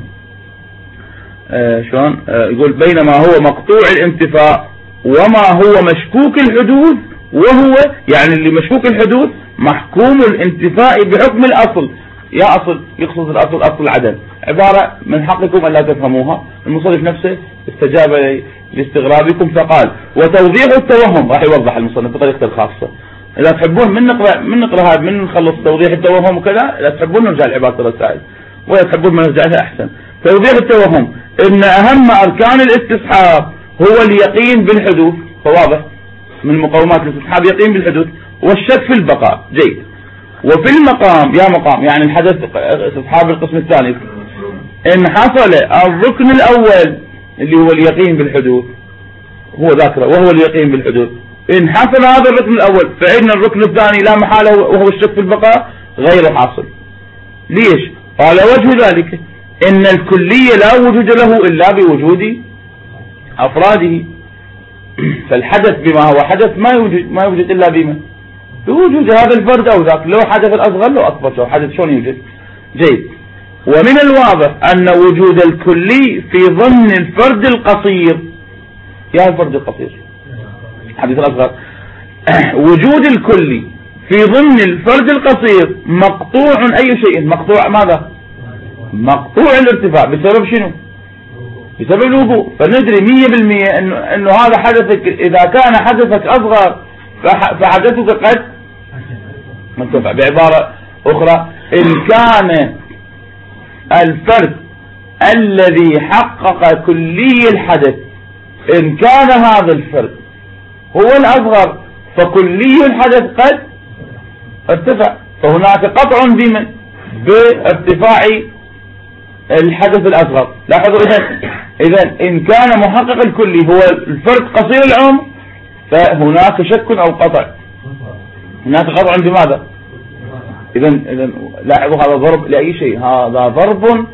Speaker 1: آه شلون آه يقول بينما هو مقطوع الانتفاء وما هو مشكوك الحدوث، وهو يعني اللي مشكوك الحدوث محكوم الانتفاء بحكم الأصل. يا أصل يقصد الأصل أصل العدم، عبارة من حقكم أن لا تفهموها. المصنف نفسه استجاب لاستغرابكم فقال وتوضيح التوهم، راح يوضح المصنف بطريقته الخاصة. إذا تحبون من نقرأ من نقرأ هذا من نخلص توضيح التوهم وكذا، إذا تحبون نرجع لعبارة الرسائل، وإذا تحبون ما نرجع لها أحسن. توضيح التوهم إن أهم أركان الاستصحاب هو اليقين بالحدوث، فواضح من مقومات الاستصحاب يقين بالحدوث والشك في البقاء. جيد. وفي المقام يا مقام يعني الحدث استصحاب القسم الثاني إن حصل الركن الأول اللي هو اليقين بالحدوث هو ذاكره وهو اليقين بالحدوث، إن حصل هذا الركن الأول فإن الركن الثاني لا محالة وهو الشك في البقاء غير حاصل. ليش؟ قال وجه ذلك إن الكلية لا وجود له إلا بوجود أفراده، فالحدث بما هو حدث ما يوجد ما يوجد إلا بما بوجود هذا الفرد أو ذاك، لو حدث الأصغر لو أكبر لو حدث شلون يوجد. جيد. ومن الواضح أن وجود الكلي في ضمن الفرد القصير، يا الفرد القصير حدث الأصغر وجود الكلي في ضمن الفرد القصير مقطوع أي شيء، مقطوع ماذا؟ مقطوع الارتفاع بسبب شنو؟ بسبب الوضوء. فندري مية بالمية إنه إنه هذا حدثك إذا كان حدثك أصغر فحدثك قد مرتفع. بعبارة أخرى إن كان الفرد الذي حقق كلي الحدث إن كان هذا الفرد هو الأصغر فكلي الحدث قد ارتفع، فهناك قطع بمن بارتفاع الحدث الأصغر. لاحظوا إذن إذن إن كان محقق الكلي هو الفرد قصير العمر فهناك شك أو قطع، هناك قطع بماذا؟ إذن إذن لاحظوا هذا ضرب لأي شيء، هذا ضرب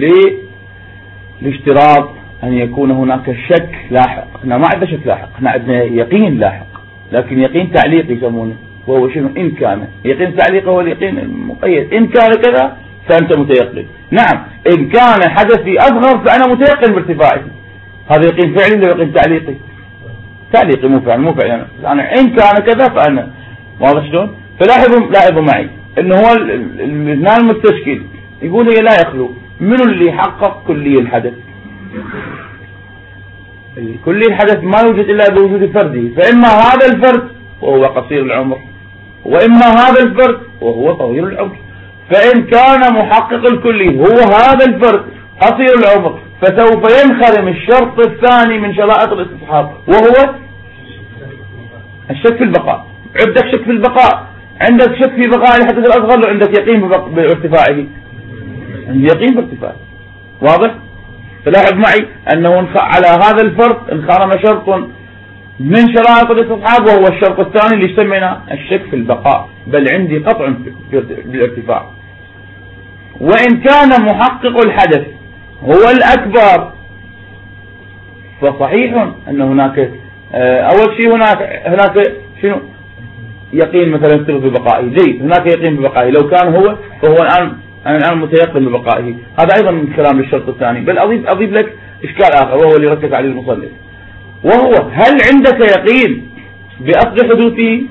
Speaker 1: لاشتراط أن يكون هناك شك لاحق. احنا ما عندنا شك لاحق، احنا عندنا يقين لاحق، لكن يقين تعليقي يسمونه، وهو شنو؟ إن كان يقين تعليقي هو اليقين المقيد، إن كان كذا فأنت متيقن. نعم إن كان حدثي أصغر فأنا متيقن بارتفاعه، هذا يقين فعلي ولا يقين تعليقي؟ تعليقي مو فعل مو فعل أنا إن كان كذا فأنا. واضح شلون؟ فلاحظوا لاحظوا معي إنه هو الاثنان المستشكل يقول هي لا يخلو منو اللي حقق كلي الحدث. كلي الحدث ما يوجد إلا بوجود فرده، فإما هذا الفرد وهو قصير العمر وإما هذا الفرد وهو طويل العمر. فإن كان محقق الكلي هو هذا الفرد قصير العمر فسوف ينخرم الشرط الثاني من شرائط الاستصحاب وهو الشك في البقاء. عندك شك في البقاء، عندك شك في بقاء الحدث الأصغر لو عندك يقين بارتفاعه، يقين بارتفاعه. واضح؟ فلاحظ معي أنه على هذا الفرق انخرم شرط من شرائط الاستصحاب وهو الشرط الثاني اللي يسمينا الشك في البقاء، بل عندي قطع بالارتفاع. وإن كان محقق الحدث هو الأكبر فصحيح أن هناك أول شيء هناك هناك شنو يقين مثلا ببقائه، جيد، هناك يقين ببقائه. لو كان هو فهو الآن أنا الآن متيقن ببقائه، هذا أيضا من كلام الشرط الثاني. بل أضيف أضيف لك إشكال آخر وهو اللي ركز عليه المصنف، وهو هل عندك يقين بأصل حدوثه؟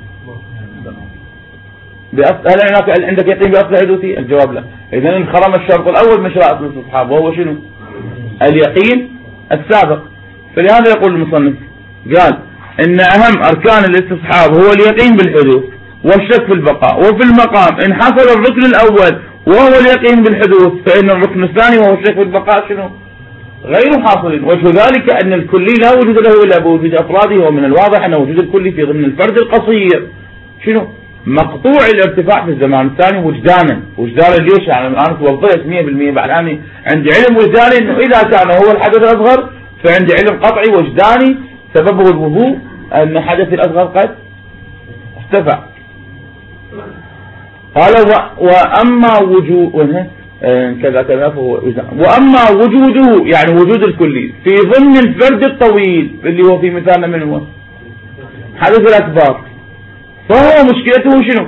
Speaker 1: هل عندك يقين بأصل حدوثه؟ الجواب لا. إذن انخرم الشرط الأول من شرائط الاستصحاب وهو شنو؟ اليقين السابق. فلهذا يقول المصنف قال إن أهم أركان الاستصحاب هو اليقين بالحدوث والشك في البقاء، وفي المقام إن حصل الركن الأول وهو اليقين بالحدوث فإن الركن الثاني وهو الشك في البقاء شنو؟ غير حاصل. وجه ذلك أن الكلي لا وجود له إلا بوجود أفراده، ومن الواضح أن وجود الكلي في ضمن الفرد القصير شنو؟ مقطوع الارتفاع في الزمان الثاني وجدانا. وجدانا ليش؟ يعني الآن توضحت مئة بالمئة بعد الآن عندي علم وجداني أنه إذا كان هو الحدث الأصغر فعندي علم قطعي وجداني سببه الوضوء أن حدث الأصغر قد ارتفع. قال وأما وجود كذا كذا فهو وأما وجوده يعني وجود الكلي في ضمن الفرد الطويل اللي هو في مثالنا من هو حدث الأكبر، فهو مشكلته شنو؟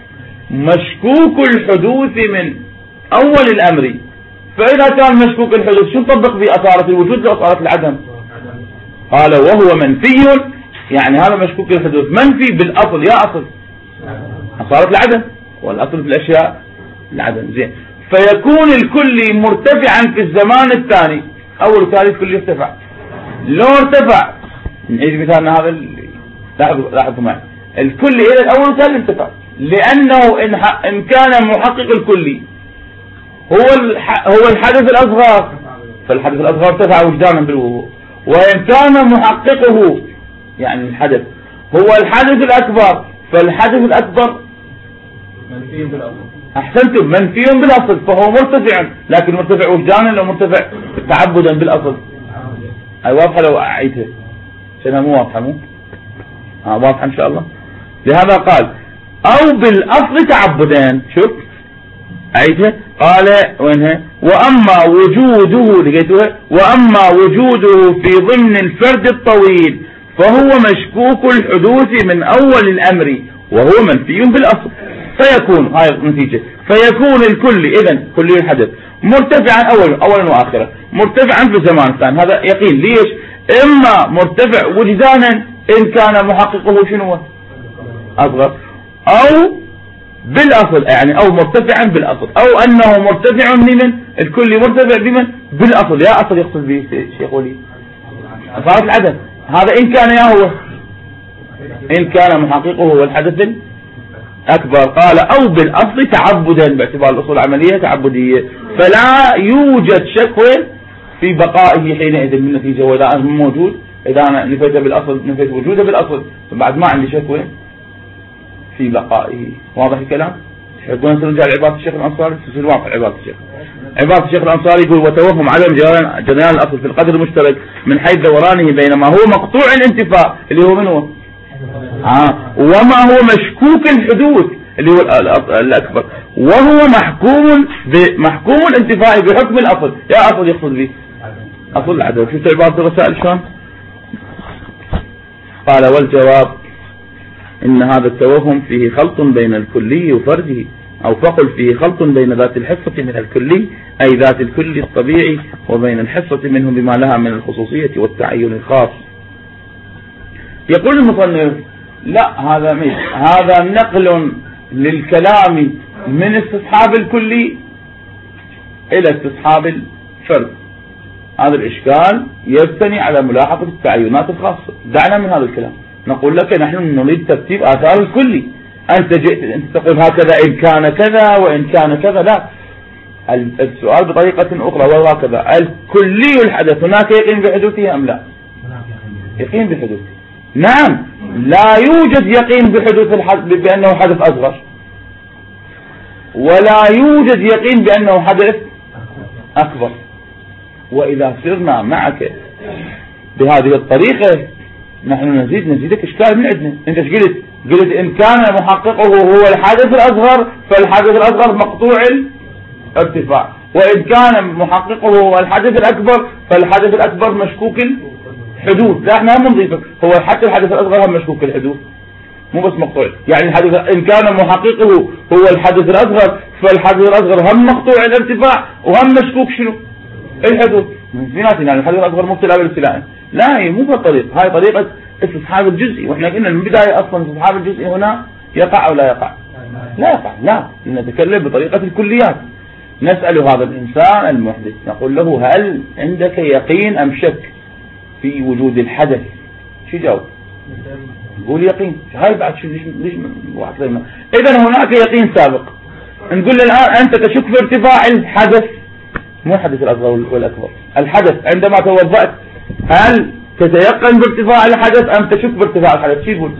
Speaker 1: مشكوك الحدوث من أول الأمر. فإذا كان مشكوك الحدوث شو نطبق في أصالة الوجود وأصالة العدم؟ قال وهو منفي، يعني هذا مشكوك الحدوث منفي بالأصل. يا أصل أصالة العدم، والأصل في الأشياء العدم. زين، فيكون الكلي مرتفعا في الزمان الثاني. أول وثالث كلي ارتفع، لو ارتفع نعيد مثالنا هذا، لاحظوا لاحظوا معي، الكلي إلى الأول وثالث ارتفع، لأنه إن, إن كان محقق الكلي هو هو الحدث الأصغر فالحدث الأصغر ارتفع وجدانا بالوضوء، وإن كان محققه يعني الحدث هو الحدث الأكبر فالحدث الأكبر منفي بالأصل. أحسنتم، منفي بالأصل، فهو مرتفع، لكن مرتفع وجدانا لو مرتفع تعبدا بالأصل. أي واضحة لو أعيدها عشانها مو واضحة، مو ها واضحة إن شاء الله. لهذا قال أو بالأصل تعبدا. شوف أعيدها، قال وينها؟ وأما وجوده لقيتها وأما وجوده في ضمن الفرد الطويل فهو مشكوك الحدوث من أول الأمر وهو منفي بالأصل. فيكون هاي النتيجة، فيكون الكل إذن كل الحدث مرتفعا أولا أولا وآخرا، مرتفعا في الزمان الثاني. هذا يقين. ليش؟ إما مرتفع وجدانا إن كان محققه شنو أصغر، أو بالأصل يعني أو مرتفعا بالأصل، أو أنه مرتفع بمن؟ الكل مرتفع بمن؟ بالأصل. يا أصل يقصد به شيخ ولي أصالة العدد. هذا إن كان يا هو إن كان محققه هو الحدث أكبر. قال أو بالأصل تعبدا، باعتبار الأصول العملية تعبدية، فلا يوجد شك في بقائه حينئذ من النتيجة. وإذا موجود، إذا أنا نفيت بالأصل نفيت وجوده بالأصل، بعد ما عندي شك في بقائه. واضح الكلام؟ يقول نرجع لعبارة الشيخ الأنصاري، تصير واضح عبارة الشيخ. عبارة الشيخ الأنصاري يقول وتوهم عدم جريان الأصل في القدر المشترك من حيث دورانه بينما هو مقطوع الانتفاء اللي هو من هو آه. وما هو مشكوك الحدوث اللي هو الأكبر، وهو محكوم بمحكوم الانتفاء بحكم الأصل. يا أصل يقصد به أصل العدد. شفت عبارة الرسائل شلون؟ قال والجواب إن هذا التوهم فيه خلط بين الكلي وفرده، أو فقل فيه خلط بين ذات الحصة من الكلي أي ذات الكلي الطبيعي وبين الحصة منه بما لها من الخصوصية والتعين الخاص. يقول المصنف لا، هذا مش هذا نقل للكلام من استصحاب الكلي إلى استصحاب الفرد. هذا الإشكال يبتني على ملاحظة التعينات الخاصة. دعنا من هذا الكلام، نقول لك نحن نريد ترتيب آثار الكلي. أنت جئت أنت تقول هكذا إن كان كذا وإن كان كذا، لا، السؤال بطريقة أخرى وهو كذا: الكلي الحدث هناك يقين بحدوثه أم لا؟ يقين بحدوثه. نعم، لا يوجد يقين بحدوث الحدث بأنه حدث أصغر، ولا يوجد يقين بأنه حدث أكبر. وإذا صرنا معك بهذه الطريقة نحن نزيد نزيدك إشكال من عندنا. أنت ايش قلت؟ قلت إن كان محققه هو الحدث الأصغر فالحدث الأصغر مقطوع الارتفاع، وإن كان محققه هو الحدث الأكبر فالحدث الأكبر مشكوك الحدوث. لا، احنا هم نضيفك هو حتى الحدث الأصغر هم مشكوك الحدوث، مو بس مقطوع. يعني الحدث إن كان محققه هو الحدث الأصغر فالحدث الأصغر هم مقطوع الارتفاع وهم مشكوك شنو؟ الحدوث. في ناس يعني الحدث الأصغر مبتلى بالابتلاء. لا، هي مو بالطريقة، هاي طريقة استصحاب الجزئي، واحنا قلنا من البداية اصلا استصحاب الجزئي هنا يقع او لا يقع؟ لا يقع. لا، نتكلم بطريقة الكليات. نسأل هذا الانسان المحدث نقول له: هل عندك يقين ام شك في وجود الحدث؟ شو جاوب؟ نقول يقين. هاي بعد شو ليش ليش واحد زي اذا هناك يقين سابق. نقول له الان انت تشك في ارتفاع الحدث، مو الحدث الاصغر والاكبر، الحدث عندما توضأت هل تتيقن بارتفاع الحدث أم تشك بارتفاع الحدث؟ شو يقول؟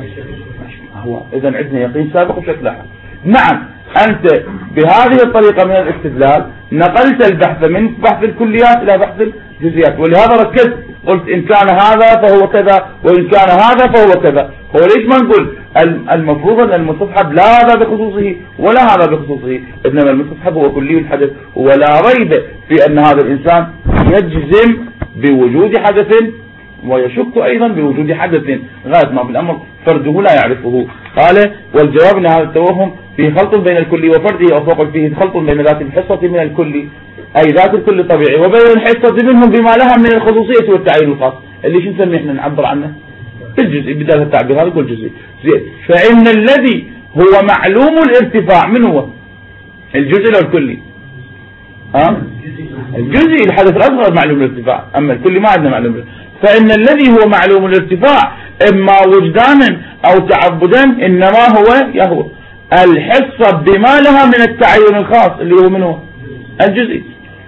Speaker 1: هو إذا عندنا يقين سابق وشك لاحق. نعم، أنت بهذه الطريقة من الاستدلال نقلت البحث من بحث الكليات إلى بحث الجزئيات، ولهذا ركزت قلت إن كان هذا فهو كذا وإن كان هذا فهو كذا. هو ليش ما نقول المفروض أن المستصحب لا هذا بخصوصه ولا هذا بخصوصه، إنما المستصحب هو كلي الحدث، ولا ريب في أن هذا الإنسان يجزم بوجود حدث ويشك أيضا بوجود حدث غاية ما في الأمر فرده لا يعرفه. قال: والجواب أن هذا التوهم فيه خلط بين الكلي وفرده، وفوق فيه خلط بين ذات الحصة من الكلي أي ذات الكل طبيعي وبين الحصة منهم بما لها من الخصوصية والتعيين الخاص، اللي شو نسميه احنا نعبر عنه الجزئي. بداية التعبير هذا يقول جزئي. فإن الذي هو معلوم الارتفاع من هو؟ الجزء أو الكلي؟ ها؟ الجزئي الحدث الأصغر معلوم الارتفاع، أما الكلي ما عندنا معلوم الارتفاع. فإن الذي هو معلوم الارتفاع إما وجدانا أو تعبدا إنما هو يهو الحصة بما لها من التعين الخاص اللي هو منه الجزئي.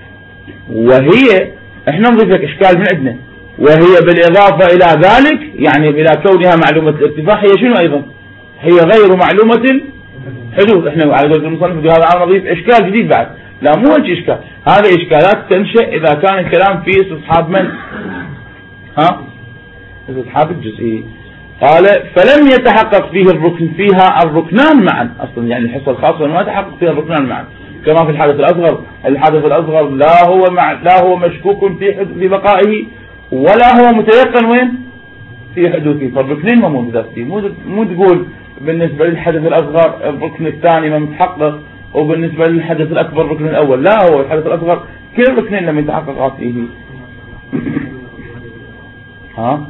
Speaker 1: وهي احنا نضيف لك إشكال من عندنا، وهي بالإضافة إلى ذلك يعني إلى كونها معلومة الارتفاع هي شنو أيضا؟ هي غير معلومة الحدوث. احنا على قول المصنف هذا عم نضيف إشكال جديد بعد. لا، مو هيك إشكال، هذه إشكالات تنشأ إذا كان الكلام فيه استصحاب من؟ ها؟ استصحاب الجزئي. قال: فلم يتحقق فيه الركن فيها الركنان معا. أصلا يعني الحصة الخاصة ما يتحقق فيها الركنان معا، كما في الحدث الأصغر. الحدث الأصغر لا هو مع لا هو مشكوك في في بقائه ولا هو متيقن وين؟ في حدوثه. فالركنين ما موجودات فيه. مو مو تقول بالنسبة للحدث الأصغر الركن الثاني ما متحقق وبالنسبة للحدث الأكبر الركن الأول. لا، هو الحدث الأصغر كل الركنين لم يتحققا فيه. ها؟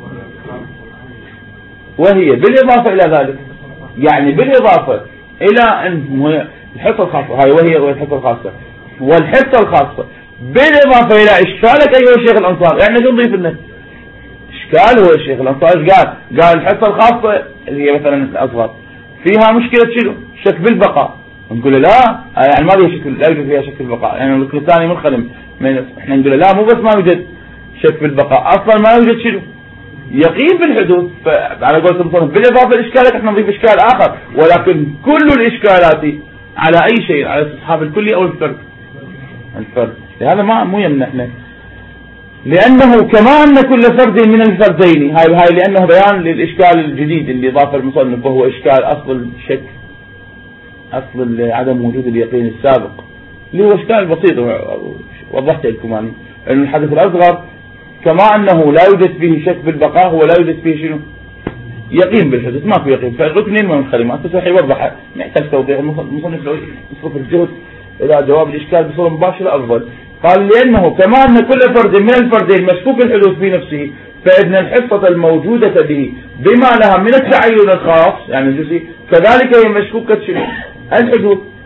Speaker 1: وهي بالإضافة إلى ذلك، يعني بالإضافة إلى أن الحصة الخاصة هاي وهي الحصة الخاصة والحصة الخاصة بالإضافة إلى إشكالك أيها الشيخ الأنصار. يعني نضيف لنا إشكال. هو الشيخ الأنصار قال قال الحصة الخاصة اللي هي مثلا الأصغر فيها مشكلة شنو؟ شك بالبقاء. نقول له لا، يعني ما فيها شك، لا يوجد فيها شك بالبقاء، يعني الركن الثاني منخدم. احنا نقول له لا، مو بس ما يوجد شك بالبقاء، أصلا ما يوجد شنو؟ يقين بالحدوث. فعلى قولة المصنف بالإضافة لإشكالك احنا نضيف إشكال آخر، ولكن كل الإشكالات على أي شيء، على استصحاب الكلي أو الفرد. الفرد لهذا ما مو يمنع احنا، لأنه كما أن كل فرد من الفردين هاي هاي لأنه بيان للإشكال الجديد اللي ضاف المصنف، وهو إشكال أصل الشك، أصل عدم وجود اليقين السابق، اللي هو إشكال بسيط وضحت لكم يعني أن الحدث الأصغر كما أنه لا يوجد فيه شك بالبقاء هو لا يوجد فيه شنو؟ يقين بالحدث، ما في يقين. فالركنين ما منخرمات. بس يوضح نحتاج توضيح المصنف لو يصرف الجهد إلى جواب الإشكال بصورة مباشرة أفضل. قال: لأنه كما أن كل فرد من الفردين مشكوك الحدوث في نفسه فإن الحصة الموجودة به بما لها من التعين الخاص يعني الجزئي كذلك هي مشكوكة شنو؟ الحدوث.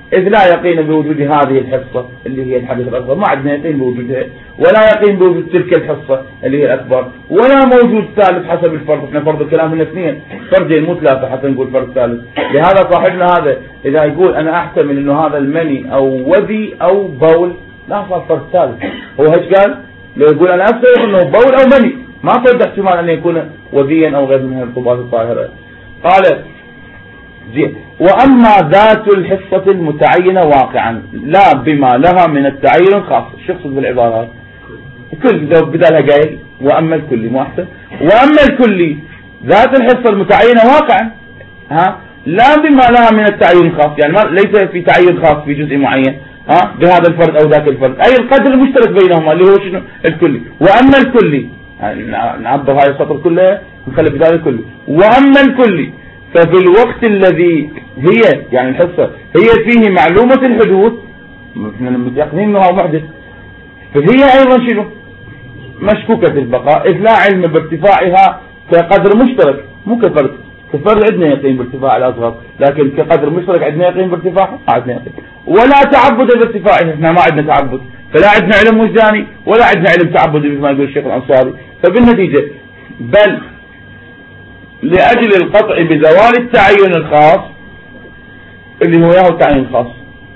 Speaker 1: إذ لا يقين بوجود هذه الحصة اللي هي الحدث الأصغر، ما عندنا يقين بوجودها، ولا يقين بوجود تلك الحصة اللي هي الأكبر، ولا موجود ثالث حسب الفرض. احنا فرض الكلام من اثنين، فرضين مو ثلاثة حتى نقول فرض ثالث. لهذا صاحبنا هذا إذا يقول أنا أحتمل إنه هذا المني أو وذي أو بول، لا صار فرض ثالث. هو هيش قال؟ لو يقول أنا أفترض إنه بول أو مني، ما فرض احتمال أن يكون وذيا أو غير من الرطوبات الطاهرة. قال زين. وأما ذات الحصة المتعينة واقعا لا بما لها من التعين الخاص. شو يقصد بالعبارة؟ كل بدالها قايل وأما الكلي مو أحسن؟ وأما الكلي ذات الحصة المتعينة واقعا ها لا بما لها من التعين الخاص، يعني ما ليس في تعين خاص في جزء معين ها بهذا الفرد أو ذاك الفرد، أي القدر المشترك بينهما اللي هو شنو؟ الكلي. وأما الكلي يعني نعبر هاي السطر كله نخلي بدال الكلي. وأما الكلي ففي الوقت الذي هي يعني الحصة هي فيه معلومة الحدوث، احنا متيقنين انه محدث، فهي ايضا شنو؟ مشكوكة البقاء، اذ لا علم بارتفاعها كقدر مشترك، مو كفرد. كفرد عندنا يقين بارتفاع الاصغر، لكن كقدر مشترك عندنا يقين بارتفاعها ما عندنا يقين. ولا تعبد بارتفاعها، احنا ما عندنا تعبد، فلا عندنا علم وجداني ولا عندنا علم تعبدي مثل ما يقول الشيخ الانصاري. فبالنتيجة بل لأجل القطع بزوال التعين الخاص اللي هو ياهو التعين الخاص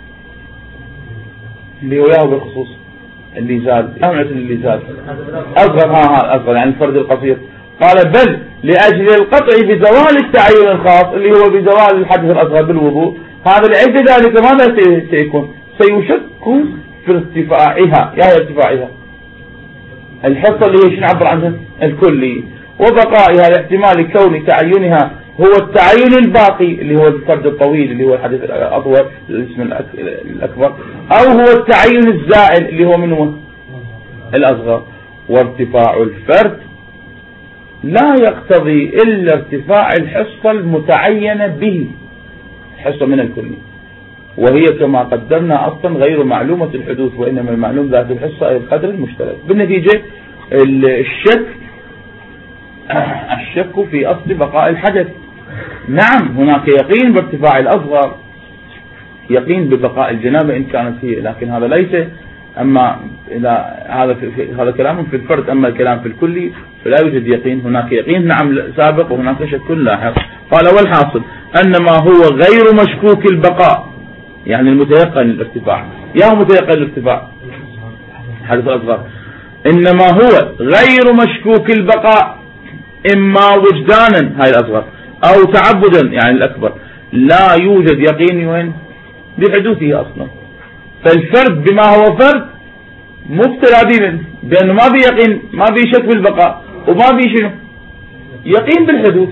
Speaker 1: اللي هو ياهو بالخصوص اللي زال اللي زال أصغر ها ها أصغر يعني الفرد القصير. قال بل لأجل القطع بزوال التعين الخاص اللي هو بزوال الحدث الأصغر بالوضوء، هذا لعد ذلك ماذا سيكون؟ سيشك في ارتفاعها، يا ارتفاعها الحصة اللي هي شنو نعبر عنها؟ الكلي، وبقائها لاحتمال كون تعينها هو التعين الباقي اللي هو الفرد الطويل اللي هو الحدث الأطول الاسم الأكبر، أو هو التعين الزائل اللي هو منه الأصغر. وارتفاع الفرد لا يقتضي إلا ارتفاع الحصة المتعينة به، حصة من الكلي، وهي كما قدرنا أصلا غير معلومة الحدوث، وإنما المعلوم ذات الحصة أي القدر المشترك. بالنتيجة الشك الشك في أصل بقاء الحدث. نعم هناك يقين بارتفاع الأصغر، يقين ببقاء الجنابة إن كانت هي، لكن هذا ليس. أما إذا هذا هذا كلام في الفرد، أما الكلام في الكلي فلا يوجد يقين. هناك يقين نعم سابق وهناك شك لاحق. قال والحاصل أن ما هو غير مشكوك البقاء يعني المتيقن الارتفاع، يا هو متيقن الارتفاع حدث أصغر، إنما هو غير مشكوك البقاء إما وجدانا هاي الأصغر أو تعبدا يعني الأكبر، لا يوجد يقين وين بحدوثه أصلا. فالفرد بما هو فرد مبتلى به بأنه ما بي يقين، ما بي شك بالبقاء وما بي شنو يقين بالحدوث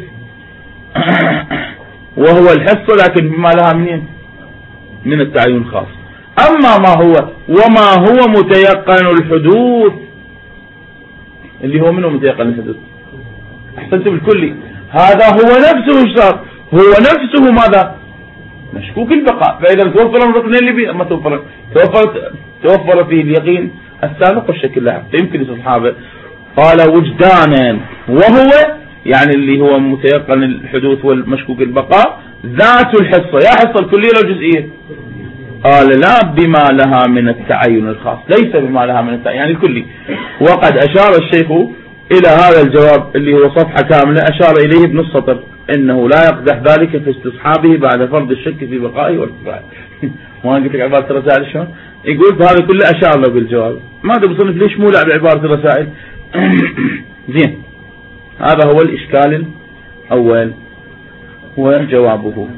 Speaker 1: وهو الحصة، لكن بما لها منين من التعين الخاص. أما ما هو وما هو متيقن الحدوث اللي هو منه متيقن الحدوث، أحسنتم الكلي، هذا هو نفسه صار هو نفسه ماذا مشكوك البقاء. فإذا توفر الركنين اللي بيه ما توفر توفر توفر فيه اليقين السابق والشك اللاحق. فيمكن الصحابة قال وجدانا وهو يعني اللي هو متيقن الحدوث والمشكوك البقاء ذات الحصة، يا حصة الكلية لو جزئية. قال لا بما لها من التعين الخاص، ليس بما لها من التعين يعني الكلي. وقد أشار الشيخ إلى هذا الجواب اللي هو صفحة كاملة، أشار إليه بنص سطر إنه لا يقدح ذلك في استصحابه بعد فرض الشك في بقائه وارتفاعه. وانا قلت لك عبارة الرسائل شلون؟ يقول هذا كله أشار له بالجواب. ما ادري بصنف ليش مو لعب بعبارة الرسائل. زين، هذا هو الإشكال الأول وجوابه.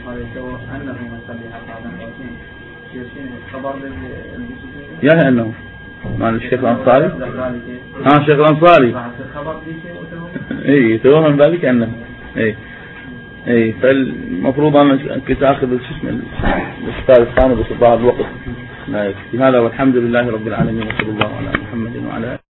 Speaker 1: يعني أنه مال الشيخ الأنصاري، ها الشيخ الأنصاري اي توهم ذلك أنه اي اي فالمفروض أنا كنت أخذ شو اسمه الأستاذ الثاني بس بعض الوقت لا يكفي. هذا والحمد لله رب العالمين وصلى الله على محمد وعلى